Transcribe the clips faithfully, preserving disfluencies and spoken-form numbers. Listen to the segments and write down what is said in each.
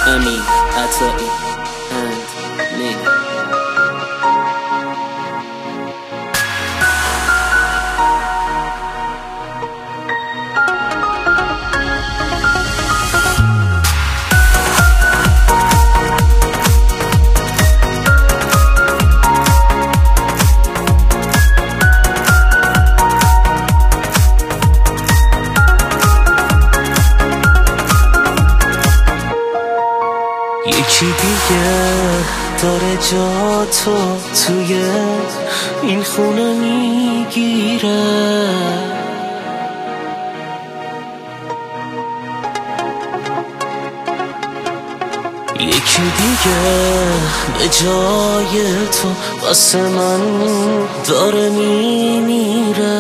Amin Atai and me. یکی دیگه داره جا تو توی این خونه میگیره. یکی دیگه به جای تو واسه من داره میمیره.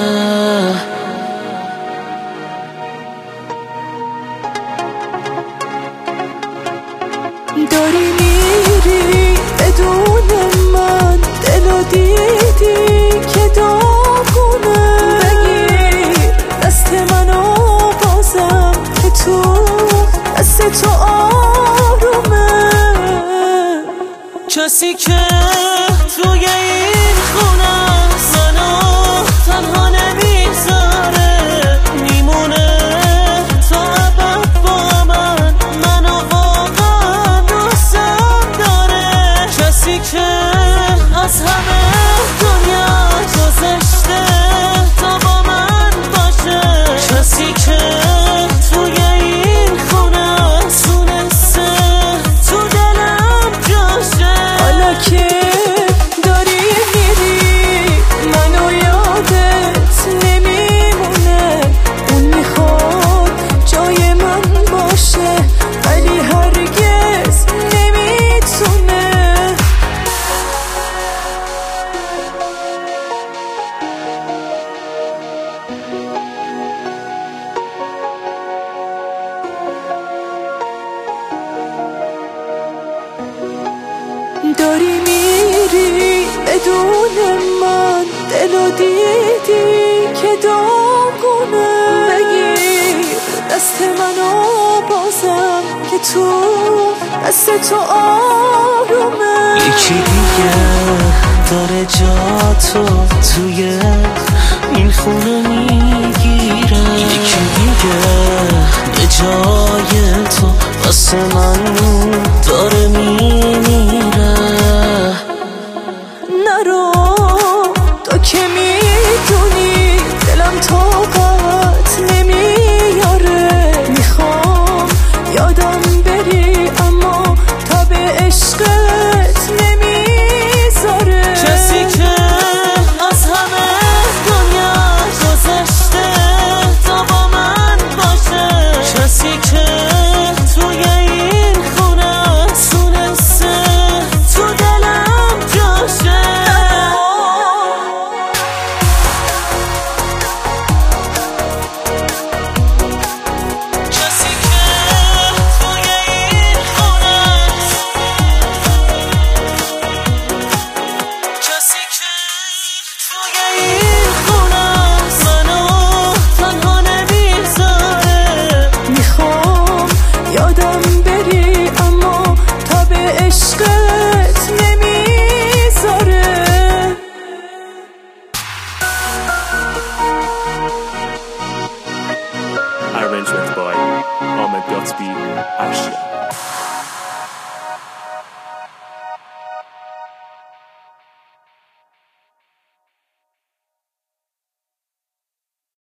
داری میری بدون من، دلو دیدی که داغونه. بگیر دست منو بازم که تو دست تو آرومه. کسی که توی این خونه منو تنها نمیذاره، میمونه تا ابد با من، منو واقعا دوستم داره. کسی که از همه دنیا گذشته تا با من باشه. کسی که توی این خونه تونسته تو دلم جاشه. حالا که داری میری منو یادت نمیمونه. اون میخواد جای من باشه ولی هرگز نمیتونه. داری میری بدون من، دلو دیدی که داغونه. بگیر دست منو بازم که تو دست تو آرومه. یکی دیگه داره جا تو توی این خونه میگیره. یکی دیگه به جای تو واسه من داره میمیره. نرو تو که میدونی دلم طاقت نمیاره. میخوام یادم بری اما تب عشقت نمیذاره. کسی که از همه دنیا گذشته تا با من باشه. کسی که توی این خونه تونسته تو دلم جاشه. کسی که توی این خونه کسی که توی این خونه منو تنها نمیذاره. میخوام یادم بری اما تب عشقت نمیذاره. Arrangement by Ahmed Gotsby Ashia.